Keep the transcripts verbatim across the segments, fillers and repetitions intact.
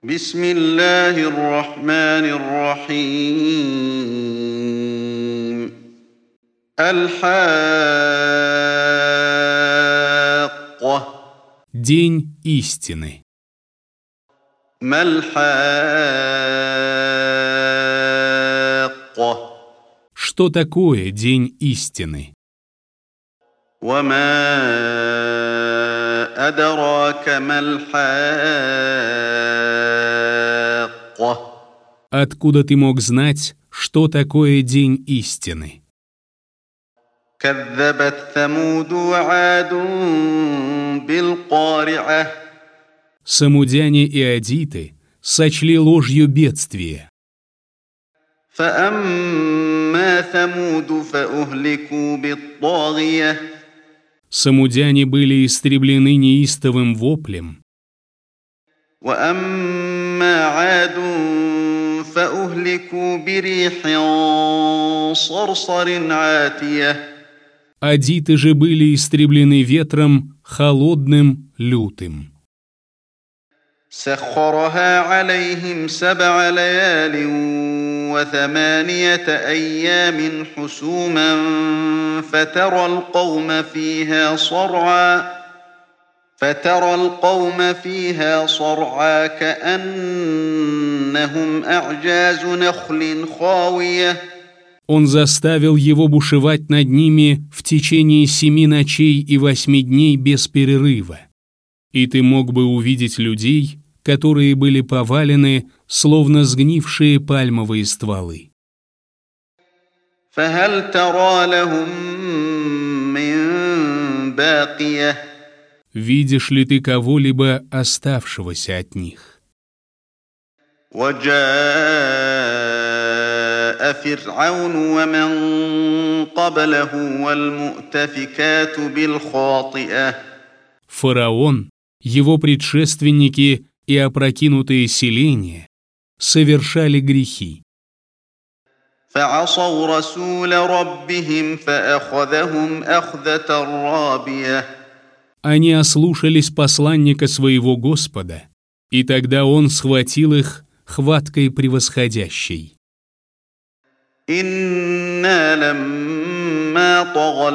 بسم الله الرحمن الرحيم الحاقة. День истины. ما الحاقة. Что такое день истины? وما أدراك ما الحاقة. Откуда ты мог знать, что такое день истины? كذبت ثمود وعاد بالقارعة. Самудяне и адиты сочли ложью бедствие. فأما ثمود فأهلكوا بالطاغية. Самудяне были истреблены неистовым воплем. وأما عاد فأهلكوا بريح صرصر عاتية. Адиты же были истреблены ветром холодным, лютым. سخرها عليهم سبع ليال وثمانية أيام حسوما فترى القوم فيها صرعا فترى القوم فيها صرعا كأنهم أعجاز نخل خاوية. Он заставил его бушевать над ними в течение семи ночей и восьми дней без перерыва. И ты мог бы увидеть людей, которые были повалены, словно сгнившие пальмовые стволы. فهل ترى لهم من باقية. Видишь ли ты кого-либо оставшегося от них? وجاء فرعون ومن قبله والمؤتفكات بالخاطئة. Фараон, его предшественники и опрокинутые селения совершали грехи. فعصوا رسول ربهم فأخذهم أخذة رابية. Они ослушались посланника своего Господа, и тогда он схватил их хваткой превосходящей. إنا لما طغى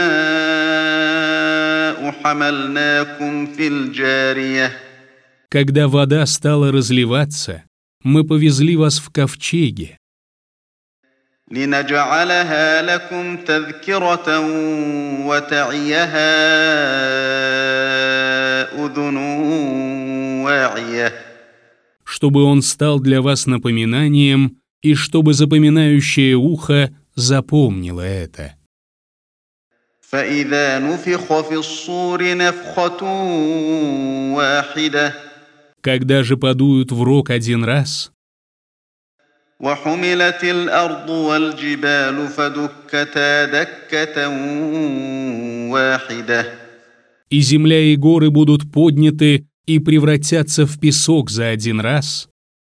الماء حملناكم في الجارية. Когда вода стала разливаться, мы повезли вас в ковчеге, لنجعلها لكم تذكرة وتعيها أذن واعية. чтобы он стал для вас напоминанием и чтобы запоминающее ухо запомнило это. فإذا نفخ في الصور نفخة واحدة. Когда же подуют в рог один раз, وحملت الأرض والجبال فدكتا دكة واحدة. и земля и горы будут подняты и превратятся в песок за один раз,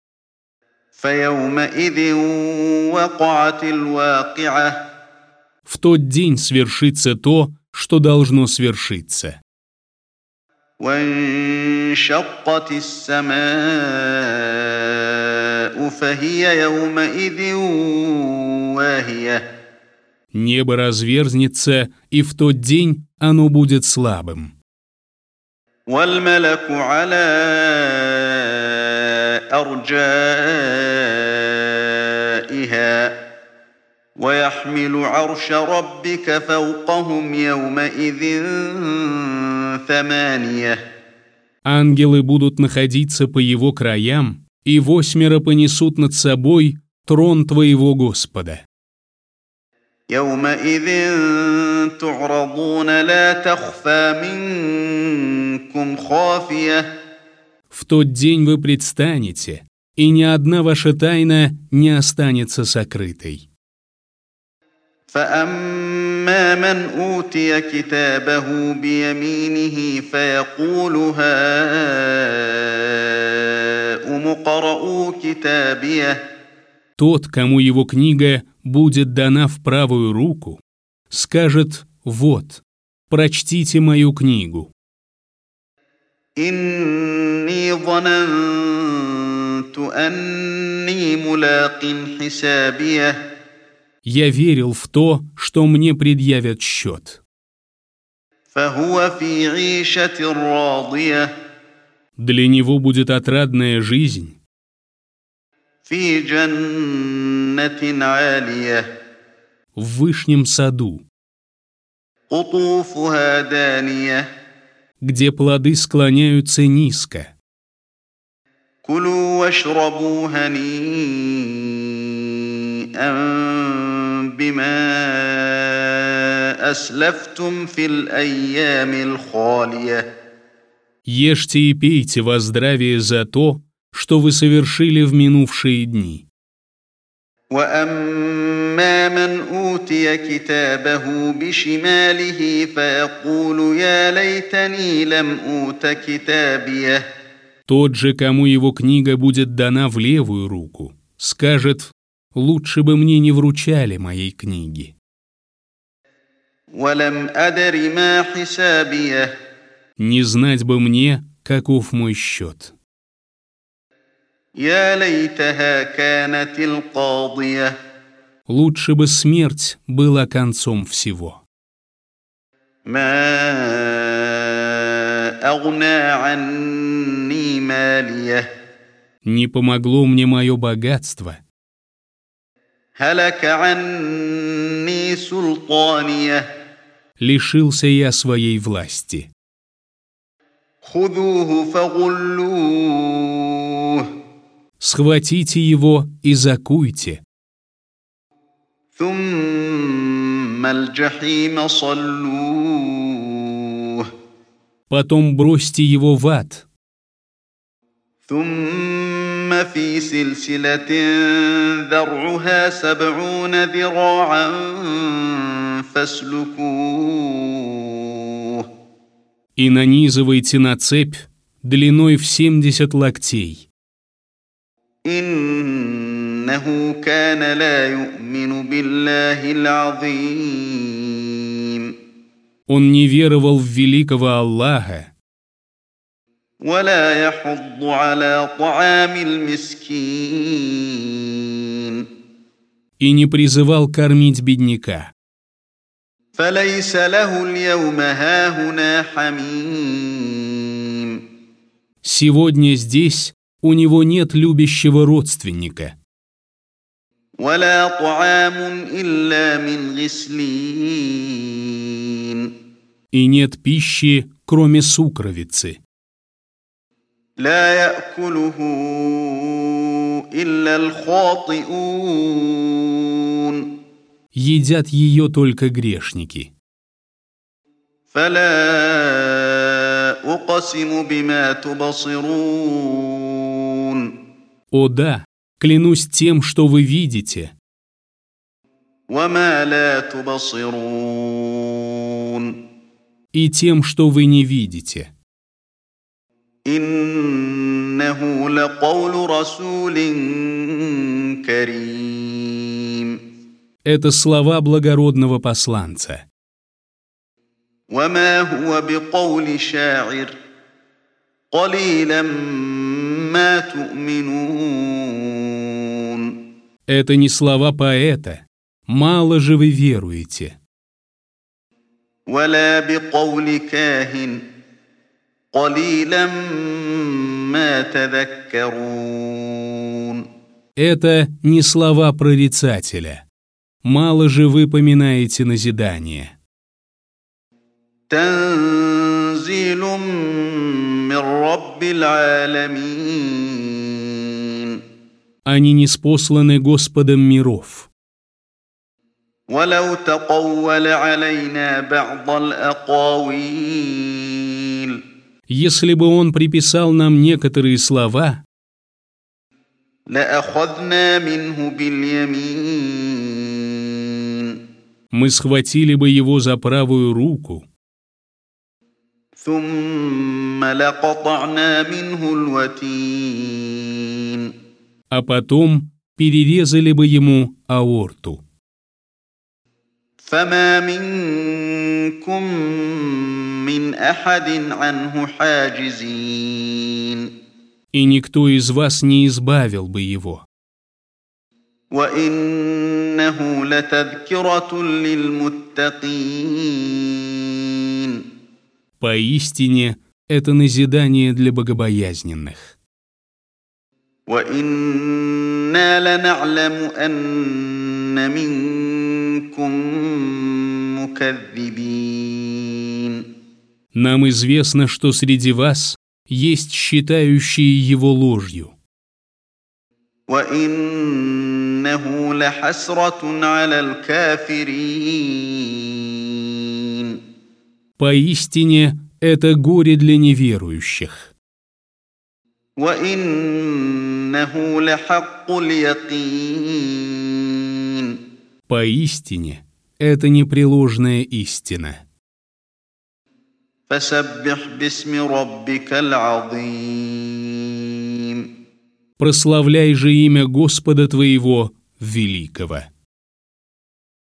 فيومئذ وقعت الواقعة. в тот день свершится то, что должно свершиться. وانشقت السماء فهي يومئذ واهية. Небо разверзнется, и в тот день оно будет слабым. والملك على أرجائها ويحمل عرش ربك فوقهم يومئذ ثمانية. Ангелы будут находиться по его краям, и восьмеро понесут над собой трон твоего Господа. يومئذ تعرضون لا تخفى منكم خافية. В тот день вы предстанете, и ни одна ваша тайна не останется сокрытой. فأما من أوتي كتابه بيمينه فيقول هاؤم اقرءوا كتابيه. Тот, кому его книга будет дана в правую руку, скажет: «Вот, прочтите мою книгу». إني ظننت أني ملاق حسابيه. Я верил в то, что мне предъявят счет. فهو في عيشة راضية. Для него будет отрадная жизнь. في جنة عالية. В вышнем саду, قطوفها دانية. где плоды склоняются низко. كلوا واشربوا هنيئا بما أسلفتم في الأيام الخالية. Ешьте и пейте во здравие за то, что вы совершили в минувшие дни. وأما من أوتي كتابه بشماله فيقول يا ليتني لم أوت كتابيه. Тот же, кому его книга будет дана в левую руку, скажет: «Лучше бы мне не вручали моей книги». ولم أدر ما حسابيه. Не знать бы мне, каков мой счет. يا ليتها كانت القاضية. Лучше бы смерть была концом всего. ما أغنى عني ماليه. Не помогло мне мое богатство. هلك عني سلطانيه. Лишился я своей власти. خذوه فغلوه. Схватите его и закуйте. ثم الجحيم صلوه. Потом бросьте его в ад. ثم في سلسلة ذرعها سبعون ذراعا فاسلكوه. И нанизывайте на цепь длиной в семьдесят локтей. إنه كان لا يؤمن بالله العظيم. Он не веровал в великого Аллаха ولا يحض على طعام المسكين. и не призывал кормить бедняка. فليس له اليوم هاهنا حميم. Сегодня здесь у него нет любящего родственника. ولا طعام إلا من غسلين. И нет пищи, кроме сукровицы. لا يأكله إلا الخاطئون. Едят ее только грешники. فلا أقسم بما تبصرون. О да, клянусь тем, что вы видите, وما لا تبصرون. и тем, что вы не видите. إنه لقول رسول كريم. Это слова благородного посланца. وما هو بقول شاعر قليلا ما تؤمنون. Это не слова поэта. Мало же вы веруете. ولا بقول كاهن قليلا ما تذكرون. Это не слова прорицателя. Мало же вы поминаете назидание. تنزيل من رب العالمين. Они ниспосланы Господом миров. ولو تقول علينا بعض الأقاويل. Если бы он приписал нам некоторые слова, لأخذنا منه باليمين. мы схватили бы его за правую руку, ثم لقطعنا منه الوتين. а потом перерезали бы ему аорту. فما منكم من أحد عنه حاجزين. и никто из вас не избавил бы его. وإنه لتذكرة للمتقين. Поистине, это назидание для богобоязненных. وإنا لنعلم أن منكم مكذبين. Нам известно, что среди вас есть считающие его ложью. وإنه لحسرة على الكافرين. Поистине, это горе для неверующих. وإنه لحق اليقين. Поистине, это непреложная истина. فسبح باسم ربك العظيم. Прославляй же имя Господа твоего великого.